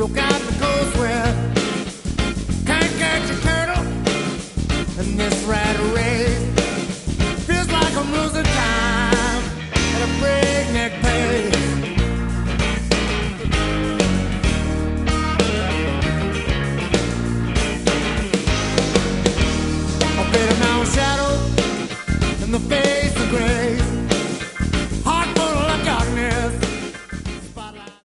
broke out the cold sweat. Can't catch a turtle in this rat race. Feels like I'm losing time at a breakneck pace. A bit of mountain shadow in the face of gray.